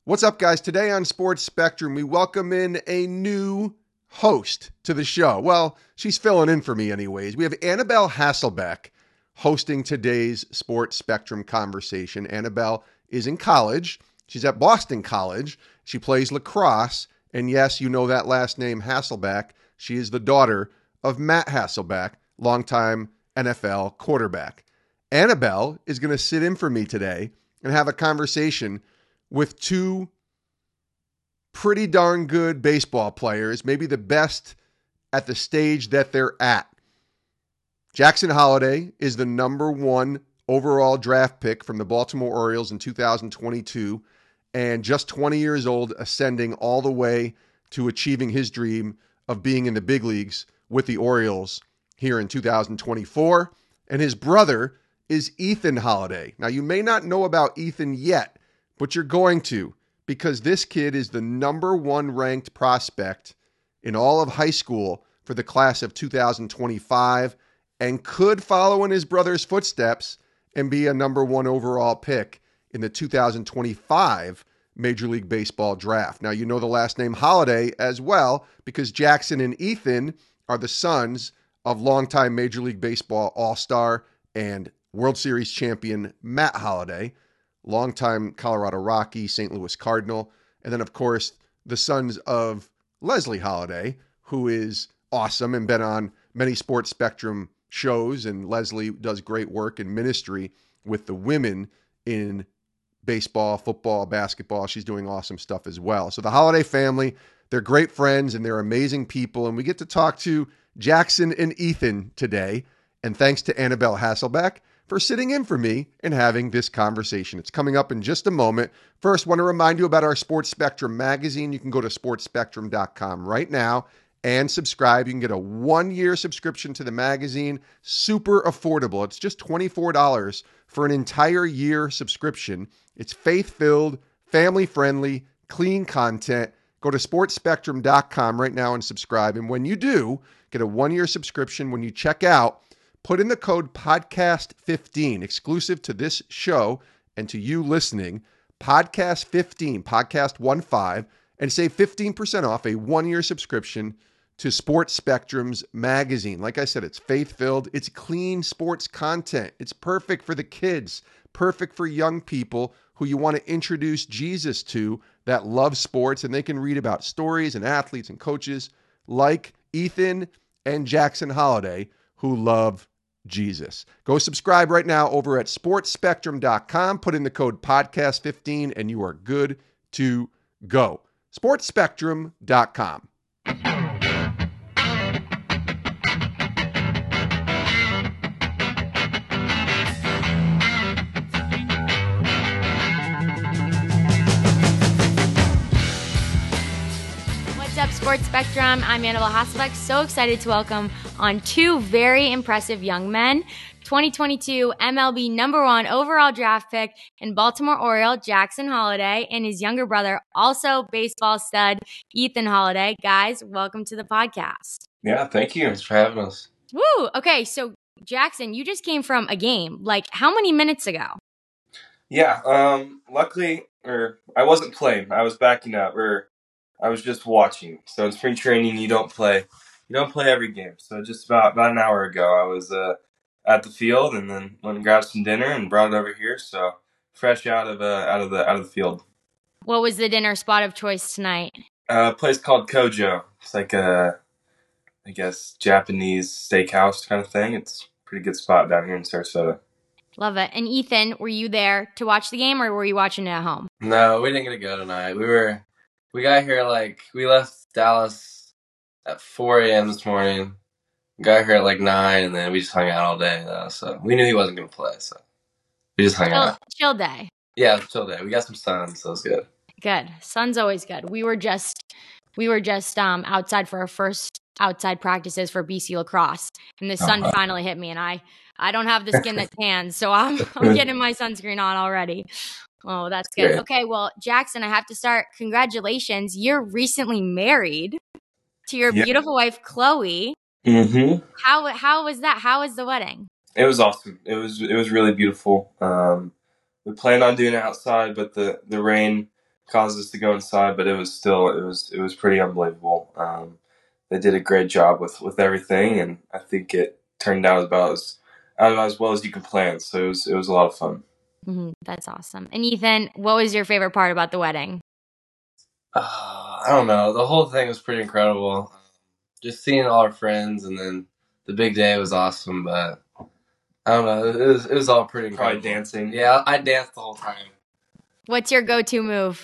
What's up, guys? Today on Sports Spectrum, we welcome in a new host to the show. Well, she's filling in for me anyways. We have Annabelle Hasselbeck hosting today's Sports Spectrum conversation. Annabelle is in college. She's at Boston College. She plays lacrosse. And yes, you know that last name, Hasselbeck. She is the daughter of Matt Hasselbeck, longtime NFL quarterback. Annabelle is going to sit in for me today and have a conversation with two pretty darn good baseball players, maybe the best at the stage that they're at. Jackson Holliday is the number one overall draft pick from the Baltimore Orioles in 2022, and just 20 years old, ascending all the way to achieving his dream of being in the big leagues with the Orioles here in 2024. And his brother is Ethan Holliday. Now, you may not know about Ethan yet, but you're going to, because this kid is the number one ranked prospect in all of high school for the class of 2025 and could follow in his brother's footsteps and be a number one overall pick in the 2025 Major League Baseball draft. Now, you know the last name Holliday as well, because Jackson and Ethan are the sons of longtime Major League Baseball All-Star and World Series champion Matt Holliday, longtime Colorado Rocky, St. Louis Cardinal, and then, of course, the sons of Leslie Holliday, who is awesome and been on many Sports Spectrum shows, and Leslie does great work in ministry with the women in baseball, football, basketball. She's doing awesome stuff as well. So the Holliday family, they're great friends and they're amazing people, and we get to talk to Jackson and Ethan today, and thanks to Annabelle Hasselbeck for sitting in for me and having this conversation. It's coming up in just a moment. First, want to remind you about our Sports Spectrum magazine. You can go to sportspectrum.com right now and subscribe. You can get a 1-year subscription to the magazine. Super affordable. It's just $24 for an entire year subscription. It's faith-filled, family-friendly, clean content. Go to sportspectrum.com right now and subscribe. And when you do, get a 1-year subscription. When you check out, put in the code podcast15, exclusive to this show and to you listening, podcast15, podcast15, and save 15% off a 1-year subscription to Sports Spectrum's magazine. Like I said, it's faith-filled, it's clean sports content. It's perfect for the kids, perfect for young people who you want to introduce Jesus to that love sports, and they can read about stories and athletes and coaches like Ethan and Jackson Holliday who love Jesus. Go subscribe right now over at sportspectrum.com. Put in the code podcast15 and you are good to go. sportspectrum.com. What's up, Sports Spectrum? I'm Annabelle Hasselbeck. So excited to welcome on two very impressive young men. 2022 MLB number one overall draft pick and Baltimore Oriole Jackson Holliday, and his younger brother, also baseball stud Ethan Holliday. Guys, welcome to the podcast. Yeah, thank you. Thanks for having us. Woo! Okay, so Jackson, you just came from a game. Like, how many minutes ago? Yeah, luckily, I wasn't playing. I was backing up, I was just watching. So in spring training, you don't play every game. So just about an hour ago, I was at the field, and then went and grabbed some dinner and brought it over here. So fresh out of the field. What was the dinner spot of choice tonight? A place called Kojo. It's like a, I guess, Japanese steakhouse kind of thing. It's a pretty good spot down here in Sarasota. Love it. And Ethan, were you there to watch the game, or were you watching it at home? No, we didn't get to go tonight. We got here we left Dallas at 4 a.m. this morning. Got here at 9, and then we just hung out all day. So we knew he wasn't going to play, so we just hung out. Chill day. Yeah, chill day. We got some sun, so it's good. Good. Sun's always good. We were just outside for our first outside practices for BC lacrosse, and the sun finally hit me, and I don't have the skin that tans, so I'm getting my sunscreen on already. Oh, that's good. Great. Okay, well, Jackson, I have to start. Congratulations. You're recently married to your beautiful wife, Chloe. Mm-hmm. How was that? How was the wedding? It was awesome. It was really beautiful. We planned on doing it outside, but the rain caused us to go inside, but it was pretty unbelievable. They did a great job with everything, and I think it turned out about as well as you can plan. So it was a lot of fun. That's awesome. And Ethan, what was your favorite part about the wedding? I don't know. The whole thing was pretty incredible. Just seeing all our friends, and then the big day was awesome. But I don't know. It was all pretty incredible. Probably dancing. Yeah, I danced the whole time. What's your go-to move?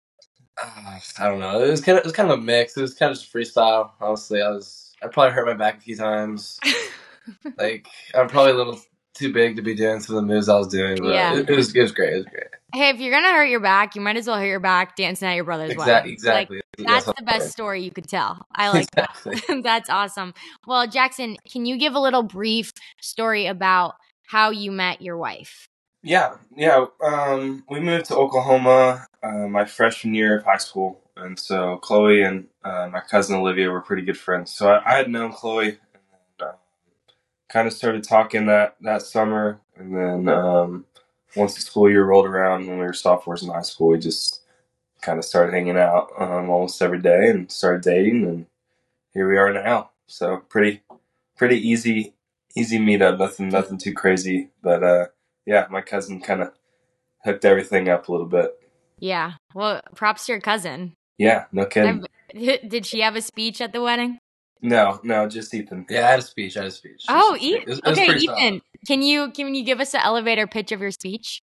I don't know. It was kind of a mix. It was kind of just freestyle. Honestly, I probably hurt my back a few times. Like, I'm probably a little too big to be doing some of the moves I was doing, but it was great. It was great. Hey, if you're gonna hurt your back, you might as well hurt your back dancing at your brother's wedding. Exactly. Like, that's the best story you could tell. I like that. That's awesome. Well, Jackson, can you give a little brief story about how you met your wife? Yeah. We moved to Oklahoma my freshman year of high school, and so Chloe and my cousin Olivia were pretty good friends. So I had known Chloe, and kind of started talking that summer, and then once the school year rolled around, when we were sophomores in high school, we just kind of started hanging out almost every day and started dating, and here we are now. So pretty easy meetup, nothing too crazy, but yeah, my cousin kind of hooked everything up a little bit. Yeah. Well, props to your cousin. Yeah, no kidding. Did she have a speech at the wedding? No, just Ethan. Yeah, I had a speech. Oh, Ethan. Okay, Ethan, solid. can you give us an elevator pitch of your speech?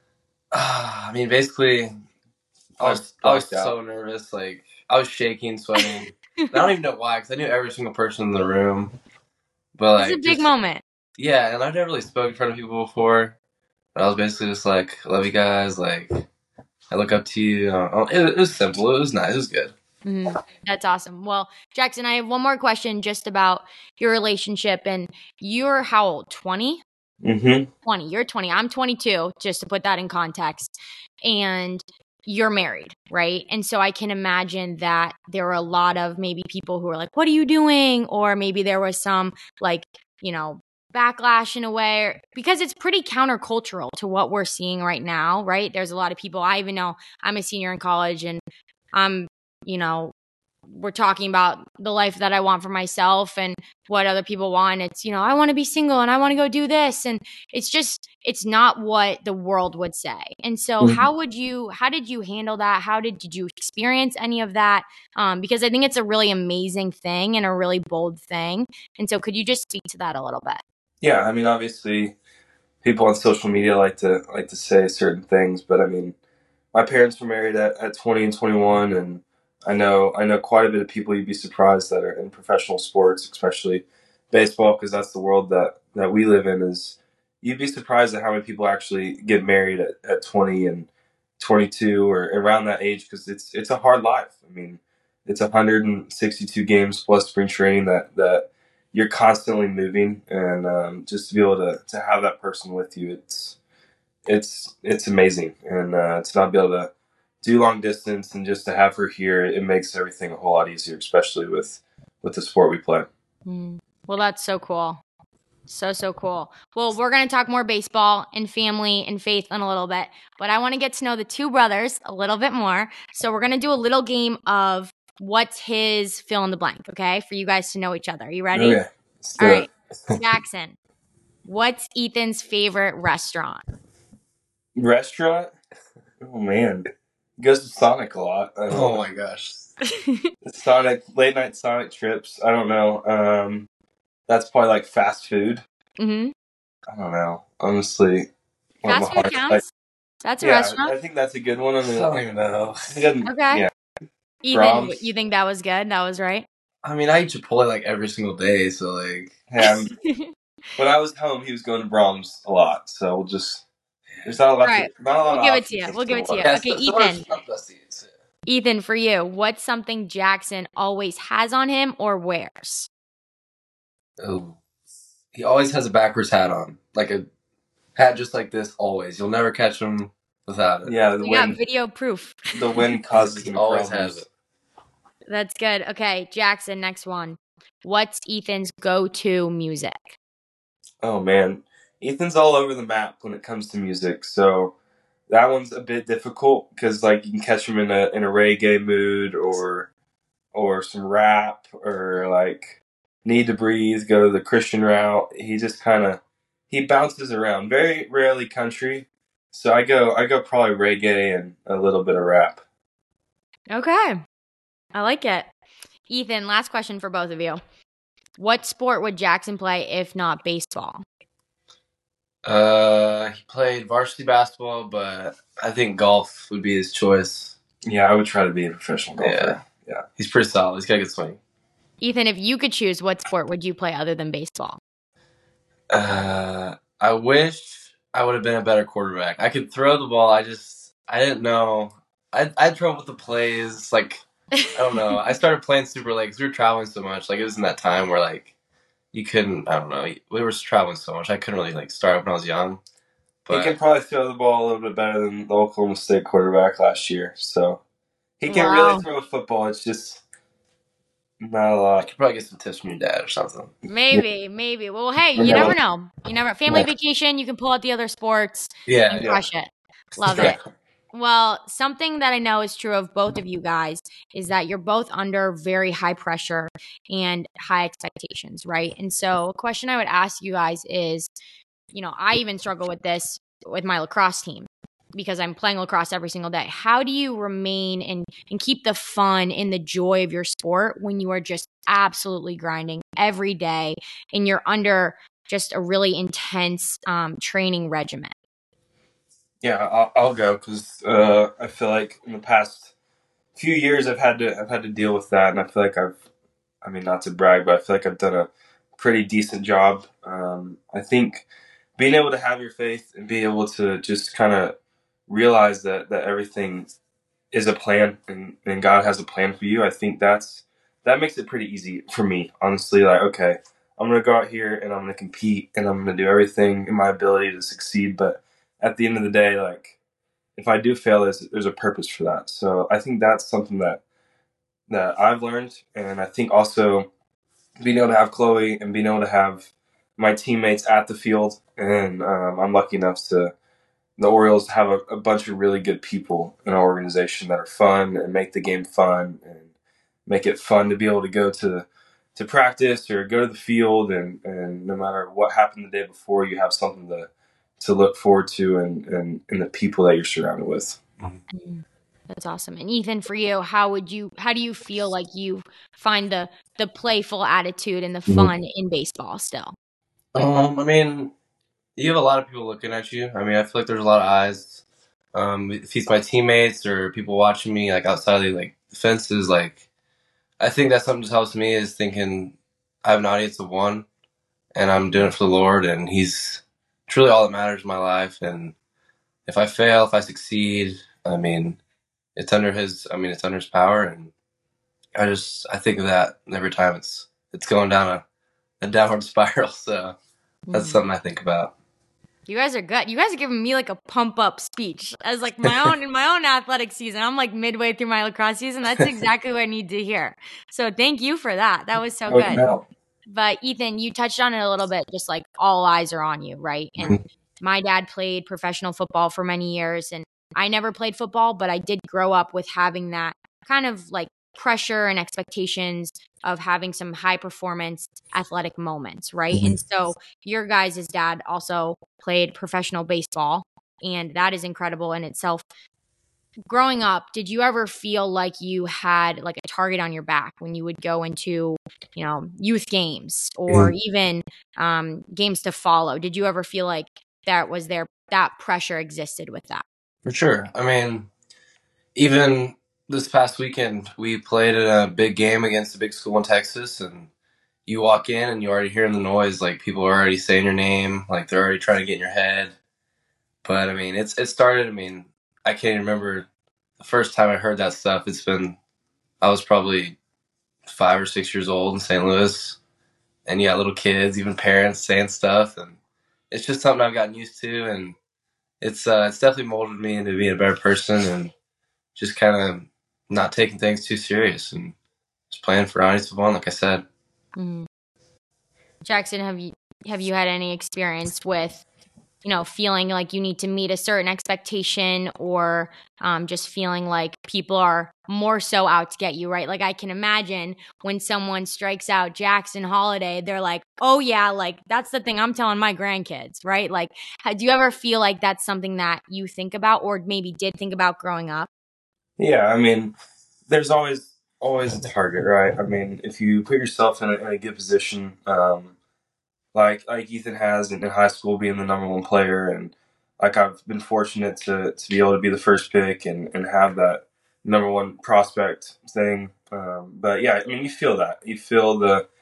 I mean, basically, I was so nervous. Like, I was shaking, sweating. I don't even know why, because I knew every single person in the room. But like, it's a big moment. Yeah, and I've never really spoken in front of people before. But I was basically just like, I love you guys. Like, I look up to you. It was simple. It was nice. It was good. That's awesome. Well, Jackson, I have one more question just about your relationship. And you're how old? 20? 20. You're 20. I'm 22, just to put that in context. And you're married, right? And so I can imagine that there were a lot of maybe people who were like, what are you doing? Or maybe there was some like, backlash in a way, because it's pretty countercultural to what we're seeing right now, right? There's a lot of people, I even know I'm a senior in college, and I'm, we're talking about the life that I want for myself and what other people want. It's, I want to be single and I want to go do this. And it's not what the world would say. And so how did you handle that? How did you experience any of that? Because I think it's a really amazing thing and a really bold thing. And so could you just speak to that a little bit? Yeah, I mean, obviously, people on social media like to say certain things, but I mean, my parents were married at 20 and 21, and I know quite a bit of people you'd be surprised that are in professional sports, especially baseball, because that's the world that we live in. Is you'd be surprised at how many people actually get married at 20 and 22 or around that age, because it's a hard life. I mean, it's 162 games plus spring training that you're constantly moving, and just to be able to have that person with you, it's amazing. And to not be able to do long distance and just to have her here, it makes everything a whole lot easier, especially with the sport we play. Well, that's so cool. So cool. Well, we're going to talk more baseball and family and faith in a little bit, but I want to get to know the two brothers a little bit more. So we're going to do a little game of what's his fill in the blank, okay? For you guys to know each other. Are you ready? Okay. All right. Jackson, what's Ethan's favorite restaurant? Restaurant? Oh, man. He goes to Sonic a lot. Oh, my gosh. Sonic, late night Sonic trips. I don't know. That's probably like fast food. I don't know. Honestly. Fast food counts? That's a restaurant? I think that's a good one. I don't even know. Okay. Yeah. Ethan, Brahms. You think that was good? That was right? I mean, I eat Chipotle like every single day, so like... Yeah, when I was home, he was going to Brahms a lot, so we'll just... There's not a lot. Right. We'll give it to you. We'll give it to you. Yeah, okay, so Ethan. Ethan, for you, what's something Jackson always has on him or wears? Oh, he always has a backwards hat on, like a hat just like this. Always, you'll never catch him without it. Yeah, We got video proof. The wind causes him always problems. has it. That's good. Okay, Jackson, next one. What's Ethan's go-to music? Oh man, Ethan's all over the map when it comes to music. So that one's a bit difficult because like you can catch him in a reggae mood or some rap or like Need to Breathe, go the Christian route. He just he bounces around. Very rarely country. So I go probably reggae and a little bit of rap. Okay. I like it. Ethan, last question for both of you. What sport would Jackson play if not baseball? He played varsity basketball, but I think golf would be his choice. Yeah, I would try to be a professional golfer. Yeah. He's pretty solid. He's got a good swing. Ethan, if you could choose, what sport would you play other than baseball? I wish I would have been a better quarterback. I could throw the ball. I didn't know. I had trouble with the plays. Like, I don't know. I started playing super late because we were traveling so much. Like, it was in that time where, like, you couldn't, I don't know. We were traveling so much. I couldn't really, like, start when I was young. But he can probably throw the ball a little bit better than the Oklahoma State quarterback last year. So he can really throw a football. It's just not a lot. You could probably get some tips from your dad or something. Maybe. Well, hey, you never know. Family vacation, you can pull out the other sports. And crush it. Love it. Well, something that I know is true of both of you guys is that you're both under very high pressure and high expectations, right? And so a question I would ask you guys is, I even struggle with this with my lacrosse team because I'm playing lacrosse every single day. How do you remain and keep the fun and the joy of your sport when you are just absolutely grinding every day and you're under just a really intense training regimen? Yeah, I'll go because I feel like in the past few years I've had to deal with that, and I feel like not to brag, but I feel like I've done a pretty decent job. I think being able to have your faith and be able to just kind of realize that everything is a plan and God has a plan for you. I think that makes it pretty easy for me, honestly. Like, okay, I'm going to go out here and I'm going to compete and I'm going to do everything in my ability to succeed. But at the end of the day, like, if I do fail, there's a purpose for that. So I think that's something that I've learned. And I think also being able to have Chloe and being able to have my teammates at the field. And I'm lucky enough to the Orioles have a bunch of really good people in our organization that are fun and make the game fun and make it fun to be able to go to practice or go to the field and no matter what happened the day before, you have something to look forward to and the people that you're surrounded with. That's awesome. And Ethan, for you, how do you feel like you find the playful attitude and the fun in baseball still? You have a lot of people looking at you. I feel like there's a lot of eyes. If it's my teammates or people watching me, like outside of the fences, like I think that's something that helps me is thinking I have an audience of one, and I'm doing it for the Lord, and He's truly all that matters in my life. And if I fail, if I succeed, it's under His power, and I think of that every time it's going down a downward spiral. So that's something I think about. You guys are good. You guys are giving me like a pump up speech as like in my own athletic season. I'm like midway through my lacrosse season. That's exactly what I need to hear. So thank you for that. That was so good. No. But Ethan, you touched on it a little bit, just like all eyes are on you, right? And my dad played professional football for many years, and I never played football, but I did grow up with having that kind of like pressure and expectations of having some high performance athletic moments, right? And so your guys' dad also played professional baseball, and that is incredible in itself. Growing up, did you ever feel like you had like a target on your back when you would go into, youth games or even games to follow? Did you ever feel like that pressure existed with that? For sure. Even this past weekend, we played in a big game against a big school in Texas, and you walk in and you already hear the noise. Like, people are already saying your name, like they're already trying to get in your head. But it started. I can't even remember the first time I heard that stuff. I was probably 5 or 6 years old in St. Louis, and you got little kids, even parents saying stuff, and it's just something I've gotten used to, and it's definitely molded me into being a better person and just kind of not taking things too serious and just playing for audience of one, like I said. Jackson, have you had any experience with feeling like you need to meet a certain expectation, or just feeling like people are more so out to get you, right? Like I can imagine when someone strikes out Jackson Holiday, they're like, oh yeah, like that's the thing I'm telling my grandkids, right? Like, do you ever feel like that's something that you think about or maybe did think about growing up? Yeah, I mean, there's always a target, right? I mean, if you put yourself in a good position, like Ethan has in high school, being the number one player, and like I've been fortunate to be able to be the first pick and have that number one prospect thing. But yeah, I mean, you feel that. You feel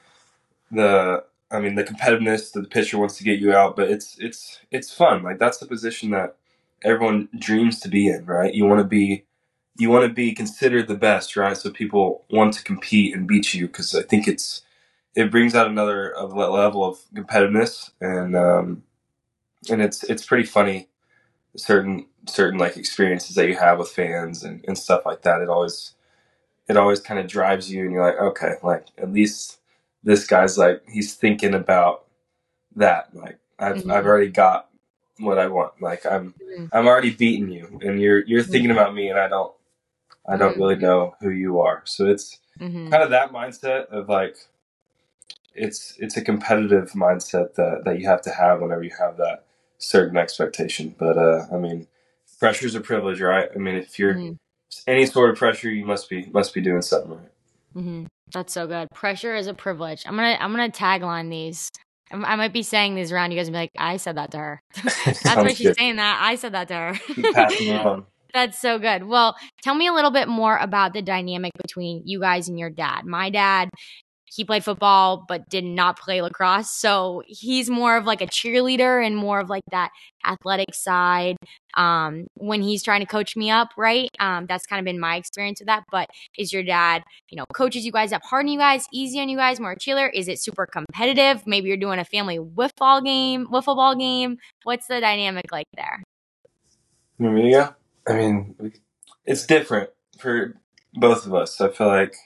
the competitiveness that the pitcher wants to get you out, but it's fun. Like that's the position that everyone dreams to be in, right? You want to be considered the best, right? So people want to compete and beat you, because I think it brings out another level of competitiveness, and it's pretty funny, certain like experiences that you have with fans and stuff like that. It always kind of drives you, and you're like, okay, like at least this guy's like he's thinking about that. Like I've already got what I want. Like I'm already beating you, and you're thinking about me, and I don't really know who you are. So it's kind of that mindset of like it's a competitive mindset that you have to have whenever you have that certain expectation. But I mean, pressure's a privilege, right? I mean, if you're any sort of pressure, you must be doing something right. That's so good. Pressure is a privilege. I'm gonna tagline these. I might be saying these around. You guys will be like, I said that to her. That's why she's saying that. I said that to her. Keep passing it on. That's so good. Well, tell me a little bit more about the dynamic between you guys and your dad. My dad, he played football but did not play lacrosse. So he's more of like a cheerleader and more of like that athletic side when he's trying to coach me up, right? That's kind of been my experience with that. But is your dad, coaches you guys up hard on you guys, easy on you guys, more cheerleader? Is it super competitive? Maybe you're doing a family wiffle ball game. What's the dynamic like there? Yeah. I mean, it's different for both of us. I feel like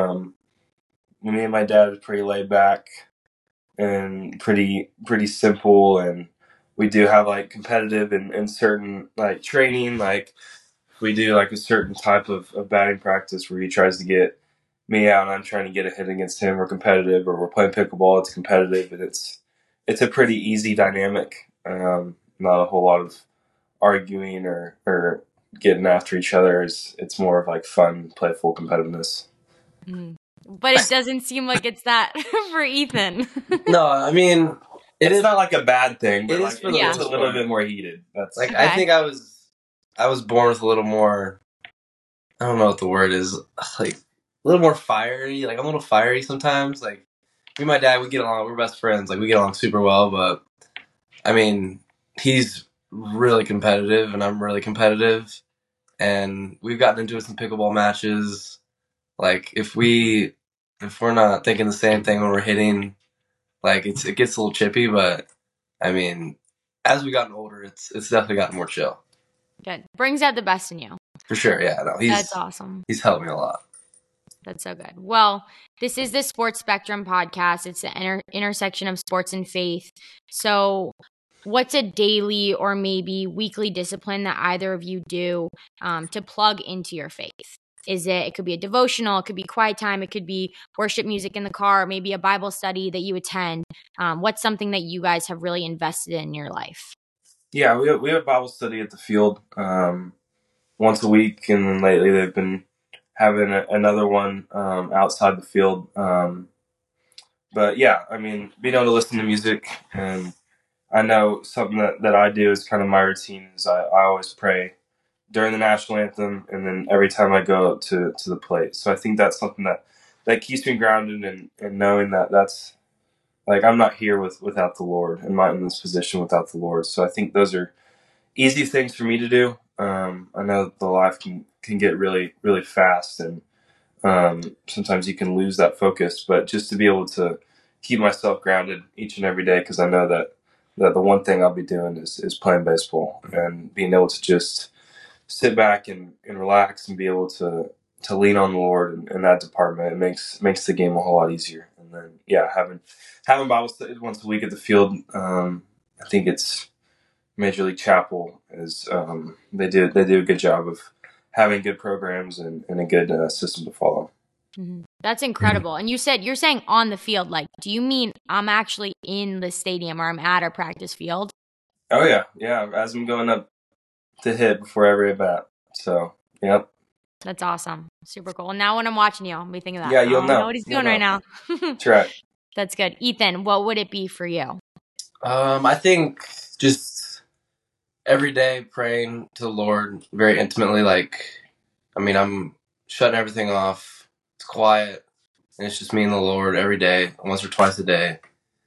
me and my dad is pretty laid back and pretty simple, and we do have like competitive and certain like training. Like we do like a certain type of batting practice where he tries to get me out and I'm trying to get a hit against him. We're competitive, or we're playing pickleball. It's competitive, and it's a pretty easy dynamic. Not a whole lot of arguing or getting after each other. It's more of like fun, playful competitiveness. But it doesn't seem like it's that for Ethan. No, I mean, it's not like a bad thing, but it's a little bit more heated. That's like, okay. I think I was born with a little more, I don't know what the word is, like a little more fiery. Like I'm a little fiery sometimes. Like me and my dad, we get along. We're best friends. Like we get along super well. But I mean, he's really competitive, and I'm really competitive, and we've gotten into some pickleball matches. Like if we're not thinking the same thing when we're hitting, like it gets a little chippy. But I mean, as we gotten older, it's definitely gotten more chill. Good. Brings out the best in you. For sure, yeah. No, that's awesome. He's helped me a lot. That's so good. Well, this is the Sports Spectrum podcast. It's the intersection of sports and faith. So what's a daily or maybe weekly discipline that either of you do to plug into your faith? It could be a devotional, it could be quiet time, it could be worship music in the car, maybe a Bible study that you attend. What's something that you guys have really invested in your life? Yeah, we have Bible study at the field once a week, and then lately they've been having another one outside the field. But yeah, I mean, being able to listen to music, and I know something that I do is kind of my routine is I always pray during the national anthem, and then every time I go to the plate. So I think that's something that keeps me grounded, and knowing that that's like I'm not here without the Lord, and not in this position without the Lord. So I think those are easy things for me to do. I know the life can get really, really fast, and sometimes you can lose that focus. But just to be able to keep myself grounded each and every day, because I know that the one thing I'll be doing is playing baseball, and being able to just sit back and relax and be able to lean on the Lord in that department. It makes the game a whole lot easier. And then having Bible study once a week at the field, I think it's Major League Chapel is they do a good job of having good programs and a good system to follow. Mm-hmm. That's incredible. And you're saying on the field, like, do you mean I'm actually in the stadium or I'm at a practice field? Oh yeah. As I'm going up to hit before every at bat. So yep. That's awesome. Super cool. And now when I'm watching you, I'll be thinking that. Yeah, you'll know. I know what he's doing right now. That's right. That's good. Ethan, what would it be for you? I think just every day praying to the Lord very intimately. Like, I mean, I'm shutting everything off. It's quiet, and it's just me and the Lord every day, once or twice a day.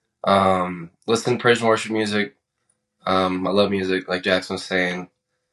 Listen to praise and worship music. I love music, like Jackson was saying.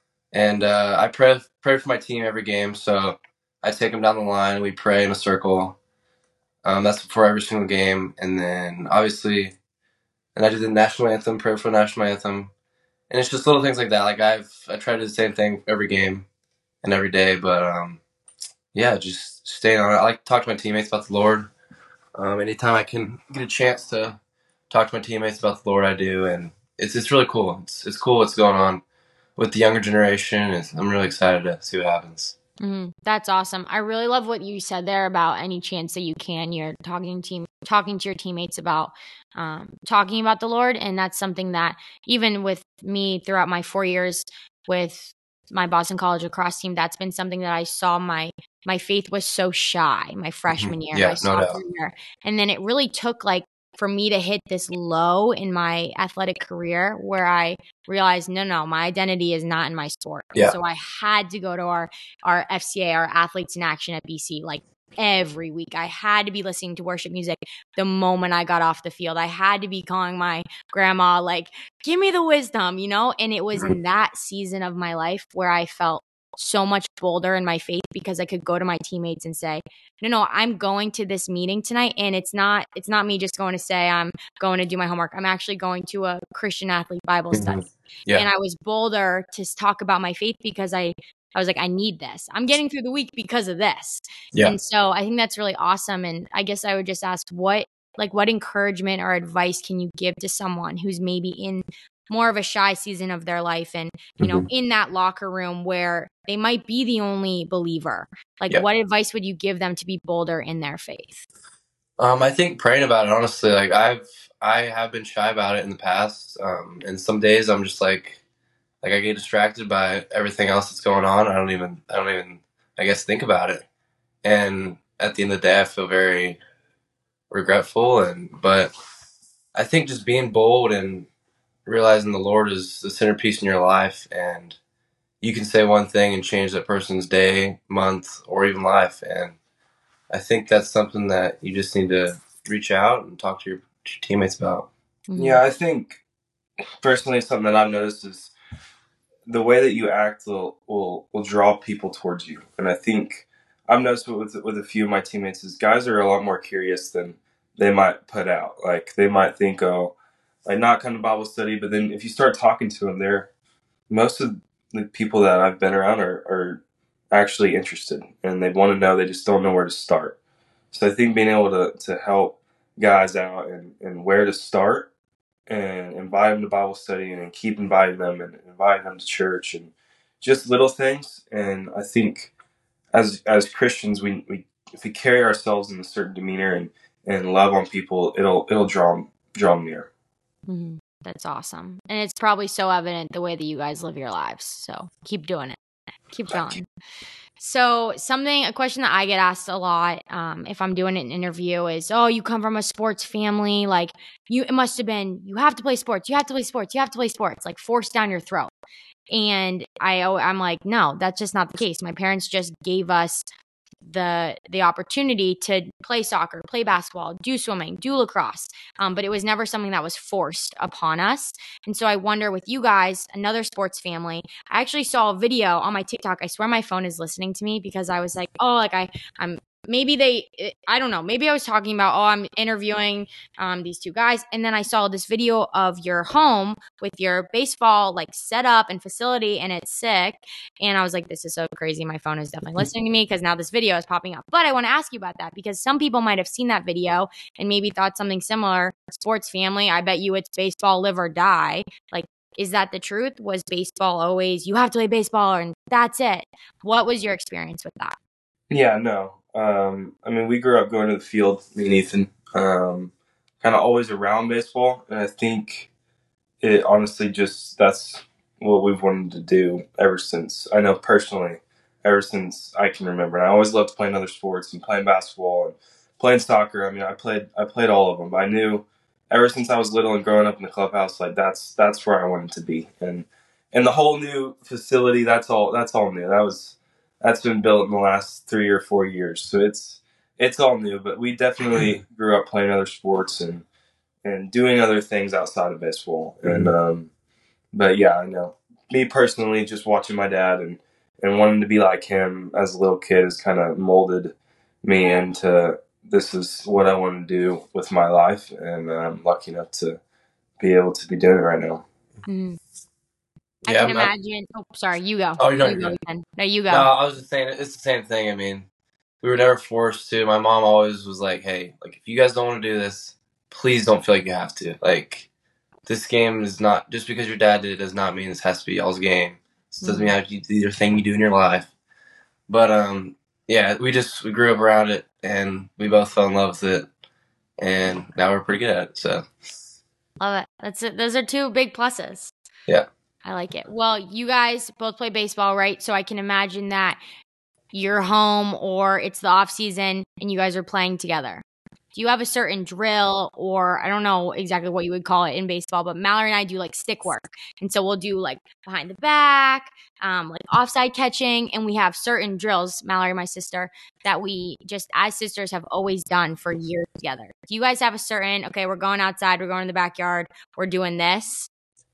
And I pray for my team every game. So I take them down the line. We pray in a circle. That's before every single game. And then obviously, and I do the national anthem, pray for the national anthem. And it's just little things like that. Like I try to do the same thing every game and every day. But yeah, just staying on it. I like to talk to my teammates about the Lord. Anytime I can get a chance to talk to my teammates about the Lord, I do. And it's really cool. It's cool what's going on with the younger generation. I'm really excited to see what happens. Mm-hmm. That's awesome. I really love what you said there about any chance that you can, you're talking to your teammates about talking about the Lord. And that's something that even with me throughout my 4 years with my Boston College lacrosse team, that's been something that I saw my faith was so shy my freshman year, Yeah, my sophomore year. And then it really took like for me to hit this low in my athletic career where I realized, no, my identity is not in my sport. Yeah. And so I had to go to our FCA, our Athletes in Action at BC, like every week. I had to be listening to worship music the moment I got off the field. I had to be calling my grandma, like, give me the wisdom, And it was in that season of my life where I felt so much bolder in my faith because I could go to my teammates and say, no, I'm going to this meeting tonight. And it's not me just going to say I'm going to do my homework. I'm actually going to a Christian athlete Bible study. Yeah. And I was bolder to talk about my faith because I was like, I need this. I'm getting through the week because of this. Yeah. And so I think that's really awesome. And I guess I would just ask what encouragement or advice can you give to someone who's maybe in more of a shy season of their life and, in that locker room where they might be the only believer? Like, what advice would you give them to be bolder in their faith? I think praying about it, honestly, like I have been shy about it in the past. And some days I'm just like I get distracted by everything else that's going on. I don't even, I guess, think about it. And at the end of the day, I feel very regretful. But I think just being bold and realizing the Lord is the centerpiece in your life, and you can say one thing and change that person's day, month, or even life. And I think that's something that you just need to reach out and talk to your teammates about. Mm-hmm. Yeah, I think personally something that I've noticed is the way that you act will draw people towards you. And I think I've noticed with a few of my teammates is guys are a lot more curious than they might put out. Like they might think, oh, like not come to Bible study, but then if you start talking to them, most of the people that I've been around are actually interested and they want to know. They just don't know where to start. So I think being able to help guys out and where to start and invite them to Bible study and keep inviting them and inviting them to church and just little things. And I think as Christians, we if we carry ourselves in a certain demeanor and love on people, it'll draw them near. Mm-hmm. That's awesome. And it's probably so evident the way that you guys live your lives. So keep doing it. Keep going. So a question that I get asked a lot if I'm doing an interview is, oh, you come from a sports family. Like it must have been, you have to play sports. You have to play sports. You have to play sports, like forced down your throat. And I'm like, no, that's just not the case. My parents just gave us the opportunity to play soccer, play basketball, do swimming, do lacrosse. But it was never something that was forced upon us. And so I wonder with you guys, another sports family, I actually saw a video on my TikTok. I swear my phone is listening to me because I was like, oh, like I'm maybe I don't know. Maybe I was talking about, I'm interviewing these two guys. And then I saw this video of your home with your baseball like setup and facility, and it's sick. And I was like, this is so crazy. My phone is definitely listening to me because now this video is popping up. But I want to ask you about that because some people might have seen that video and maybe thought something similar. Sports family, I bet you it's baseball, live or die. Like, is that the truth? Was baseball always, you have to play baseball and that's it? What was your experience with that? Yeah, no. I mean, we grew up going to the field, me and Ethan, kind of always around baseball. And I think it honestly that's what we've wanted to do ever since, I know personally, ever since I can remember. And I always loved playing other sports and playing basketball and playing soccer. I mean, I played all of them. But I knew ever since I was little and growing up in the clubhouse, like that's where I wanted to be. And the whole new facility, that's all new. That's been built in the last 3 or 4 years. So it's all new, but we definitely grew up playing other sports and doing other things outside of baseball. And but yeah, I know. Me personally, just watching my dad and wanting to be like him as a little kid has kind of molded me into this is what I want to do with my life, and I'm lucky enough to be able to be doing it right now. Mm-hmm. I can imagine. Oh, sorry, you go. Oh, you go again. No, you go. No, I was just saying it's the same thing. I mean, we were never forced to. My mom always was like, "Hey, like if you guys don't want to do this, please don't feel like you have to. Like this game is not just because your dad did it does not mean this has to be y'all's game. This doesn't mean you have to do your thing you do in your life." But yeah, we grew up around it, and we both fell in love with it, and now we're pretty good at it. So love it. That's it. Those are two big pluses. Yeah. I like it. Well, you guys both play baseball, right? So I can imagine that you're home or it's the off season and you guys are playing together. Do you have a certain drill, or I don't know exactly what you would call it in baseball, but Mallory and I do like stick work. And so we'll do like behind the back, like offside catching. And we have certain drills, Mallory, my sister, that we just as sisters have always done for years together. Do you guys have a certain, okay, we're going outside, we're going to the backyard, we're doing this?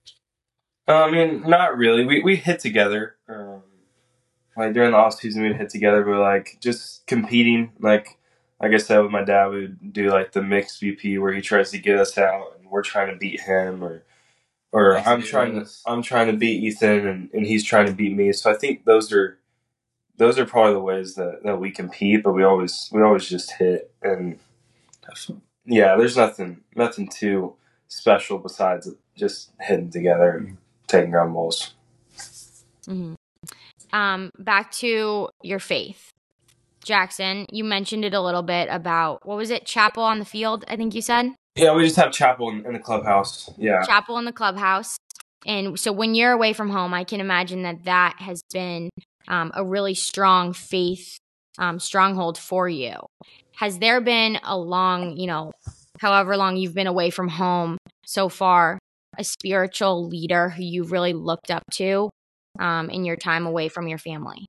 I mean, not really. We hit together. Like during the off season, we'd hit together, but like just competing. Like I said, with my dad, we would do like the mixed VP where he tries to get us out, and we're trying to beat him, or I'm trying to beat Ethan, and he's trying to beat me. So I think those are probably the ways that we compete. But we always just hit, and yeah, there's nothing too special besides just hitting together and taking ground balls. Mm-hmm. Back to your faith, Jackson. You mentioned it a little bit about, what was it, chapel on the field, I think you said? Yeah, we just have chapel in the clubhouse. Yeah, chapel in the clubhouse. And so when you're away from home, I can imagine that has been a really strong faith stronghold for you. Has there been a long, however long you've been away from home so far, a spiritual leader who you've really looked up to in your time away from your family?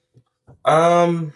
I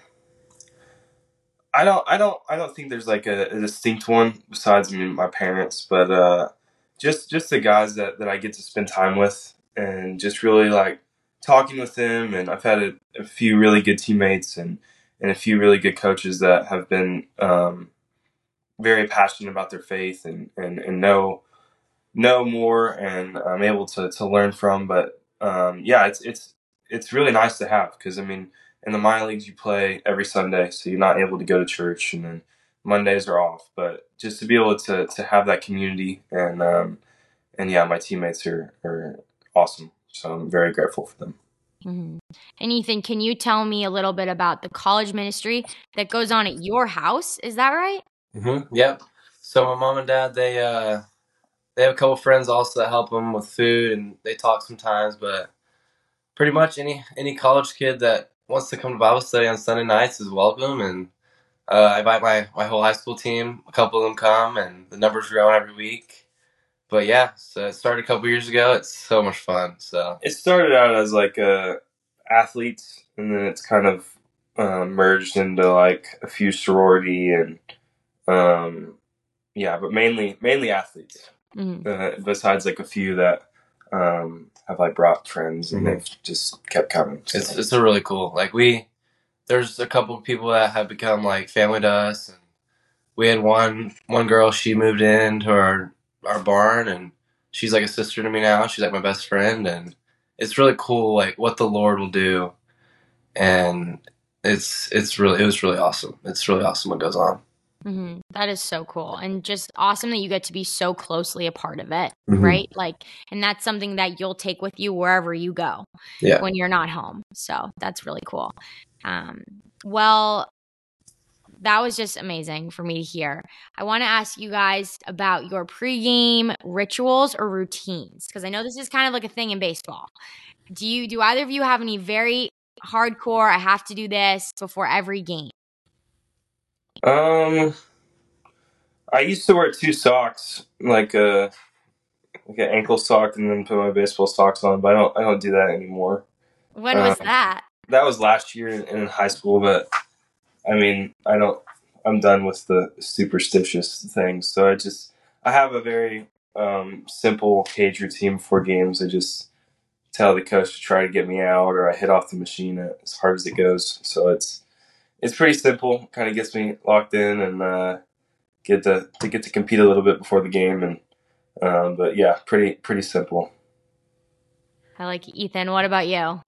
don't think there's like a distinct one besides my parents, but just the guys that I get to spend time with, and just really like talking with them. And I've had a few really good teammates and a few really good coaches that have been very passionate about their faith and know more, and I'm able to learn from. But yeah, it's really nice to have, because I mean, in the minor leagues you play every Sunday, so you're not able to go to church, and then Mondays are off. But just to be able to have that community, and yeah, my teammates are awesome, so I'm very grateful for them. Mm-hmm. And Ethan, can you tell me a little bit about the college ministry that goes on at your house? Is that right? Mm-hmm. Yep. So my mom and dad, they have a couple friends also that help them with food, and they talk sometimes. But pretty much any college kid that wants to come to Bible study on Sunday nights is welcome. And I invite my whole high school team. A couple of them come, and the numbers grow every week. But yeah, so it started a couple years ago. It's so much fun. So it started out as like athletes, and then it's kind of merged into like a few sorority and yeah, but mainly athletes. Mm-hmm. Besides like a few that have like brought friends, and they've just kept coming. So. It's a really cool. Like there's a couple of people that have become like family to us, and we had one girl. She moved into our barn, and she's like a sister to me now. She's like my best friend, and it's really cool, like what the Lord will do, and it was really awesome. It's really awesome what goes on. That is so cool, and just awesome that you get to be so closely a part of it, Mhm. right? Like, and that's something that you'll take with you wherever you go Yeah. when you're not home. So that's really cool. Well, that was just amazing for me to hear. I want to ask you guys about your pregame rituals or routines, because I know this is kind of like a thing in baseball. Do either of you have any very hardcore, I have to do this before every game? I used to wear 2 socks, like an ankle sock, and then put my baseball socks on. But I don't do that anymore. When was that? That was last year in high school, but I mean, I'm done with the superstitious things. So I have a very simple cage routine before games. I just tell the coach to try to get me out, or I hit off the machine as hard as it goes. So it's pretty simple. Kind of gets me locked in and get to compete a little bit before the game. And but yeah, pretty simple. I like Ethan. What about you?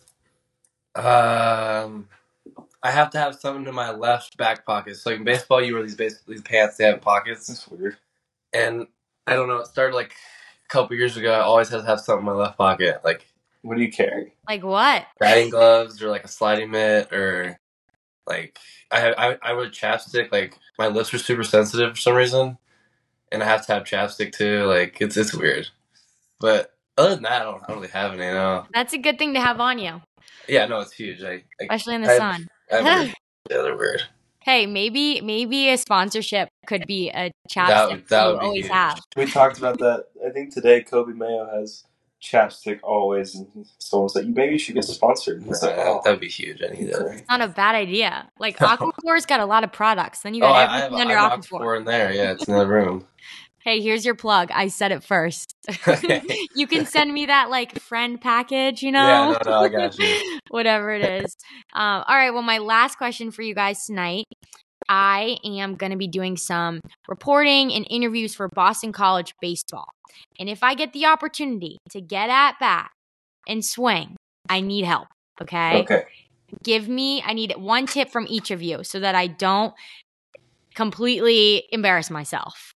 I have to have something in my left back pocket. So like in baseball, you wear these pants that have pockets. That's weird. And I don't know, it started like a couple years ago. I always had to have something in my left pocket, like What do you carry? Like what? batting gloves or like a sliding mitt, or like I wear chapstick. Like my lips are super sensitive for some reason, and I have to have chapstick too. Like it's weird, but other than that, I don't really have any. No. That's a good thing to have on you, Yeah, no, it's huge. especially in the sun. Yeah, they're weird. Hey, maybe a sponsorship could be a That chapstick that you would be always huge. have. We talked about that. I think today Kobe Mayo has chapstick always, and someone said maybe you should get sponsored. It's like, That would be huge. I need that. It's not a bad idea. Like No. Aquaphor's got a lot of products. Then you Oh, got I have everything under an Aquaphor. Aquaphor in there. Yeah, it's in the room. Hey, here's your plug. I said it first. You can send me that like friend package, you know? Yeah, no, I got you. Whatever it is. All right. Well, my last question for you guys tonight. I am going to be doing some reporting and interviews for Boston College baseball. And if I get the opportunity to get at bat and swing, I need help. Okay? Okay. I need one tip from each of you so that I don't completely embarrass myself.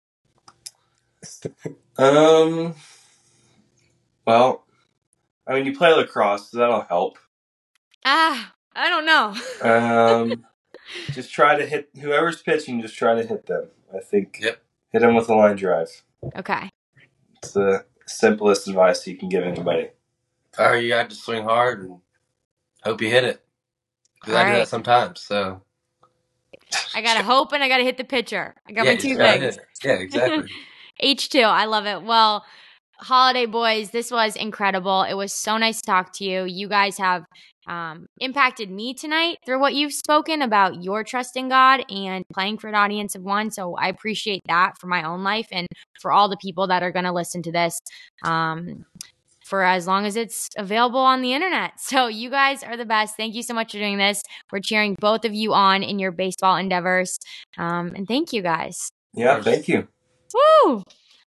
Well, I mean, you play lacrosse, so that'll help. I don't know. Just try to hit whoever's pitching. Just try to hit them. I think. Yep. Hit them with a line drive. Okay. It's the simplest advice you can give anybody. Or you got to swing hard and hope you hit it. Because I do Alright. that sometimes. So I got to hope and I got to hit the pitcher. I got yeah, my two you gotta things. hit it. Yeah, exactly. H2. I love it. Well, Holiday Boys, this was incredible. It was so nice to talk to you. You guys have impacted me tonight through what you've spoken about your trust in God and playing for an audience of one. So I appreciate that for my own life and for all the people that are going to listen to this for as long as it's available on the internet. So you guys are the best. Thank you so much for doing this. We're cheering both of you on in your baseball endeavors. And thank you guys. Yeah, thank you. Woo!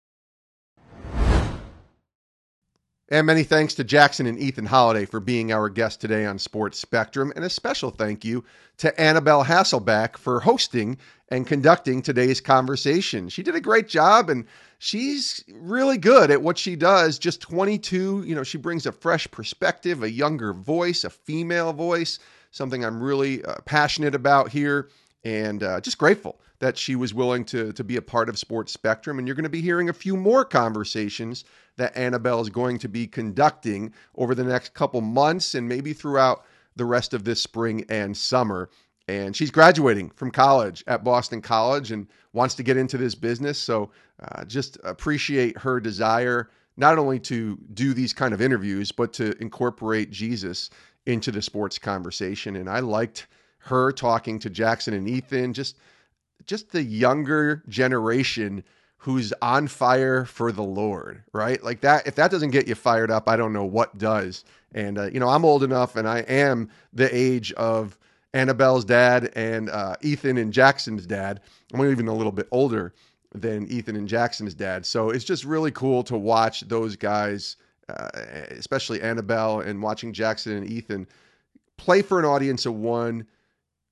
And many thanks to Jackson and Ethan Holiday for being our guest today on Sports Spectrum. And a special thank you to Annabelle Hasselbeck for hosting and conducting today's conversation. She did a great job and she's really good at what she does. Just 22, she brings a fresh perspective, a younger voice, a female voice, something I'm really passionate about here. And just grateful that she was willing to be a part of Sports Spectrum. And you're going to be hearing a few more conversations that Annabelle is going to be conducting over the next couple months and maybe throughout the rest of this spring and summer. And she's graduating from college at Boston College and wants to get into this business. So just appreciate her desire, not only to do these kind of interviews, but to incorporate Jesus into the sports conversation. And I liked her talking to Jackson and Ethan, just the younger generation who's on fire for the Lord, right? Like that, if that doesn't get you fired up, I don't know what does. And, I'm old enough and I am the age of Annabelle's dad and Ethan and Jackson's dad. I'm even a little bit older than Ethan and Jackson's dad. So it's just really cool to watch those guys, especially Annabelle, and watching Jackson and Ethan play for an audience of one,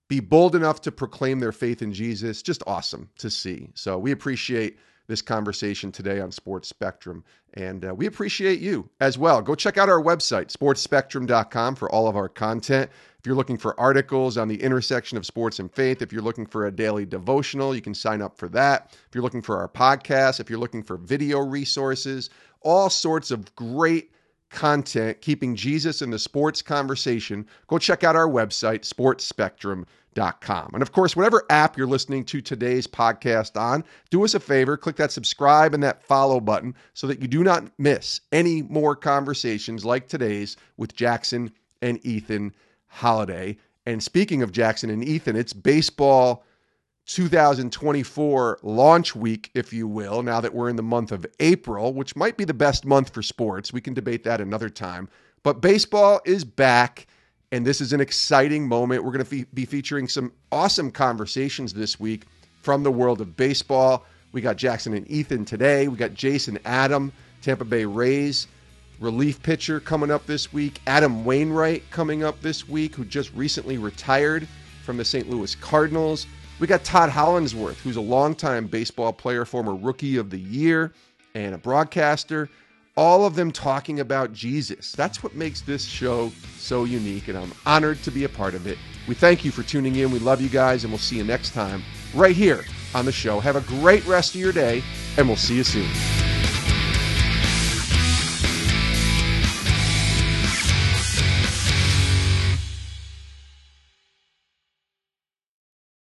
be bold enough to proclaim their faith in Jesus. Just awesome to see. So we appreciate this conversation today on Sports Spectrum, and we appreciate you as well. Go check out our website, sportsspectrum.com, for all of our content. If you're looking for articles on the intersection of sports and faith, if you're looking for a daily devotional, you can sign up for that. If you're looking for our podcast, if you're looking for video resources, all sorts of great content keeping Jesus in the sports conversation, go check out our website, sportsspectrum.com. And of course, whatever app you're listening to today's podcast on, do us a favor, click that subscribe and that follow button so that you do not miss any more conversations like today's with Jackson and Ethan Holiday. And speaking of Jackson and Ethan, it's baseball 2024 launch week, if you will, now that we're in the month of April, which might be the best month for sports. We can debate that another time. But baseball is back, and this is an exciting moment. We're going to be featuring some awesome conversations this week from the world of baseball. We got Jackson and Ethan today. We got Jason Adam, Tampa Bay Rays relief pitcher, coming up this week. Adam Wainwright coming up this week, who just recently retired from the St. Louis Cardinals. We got Todd Hollingsworth, who's a longtime baseball player, former Rookie of the Year, and a broadcaster. All of them talking about Jesus. That's what makes this show so unique, and I'm honored to be a part of it. We thank you for tuning in. We love you guys, and we'll see you next time right here on the show. Have a great rest of your day, and we'll see you soon.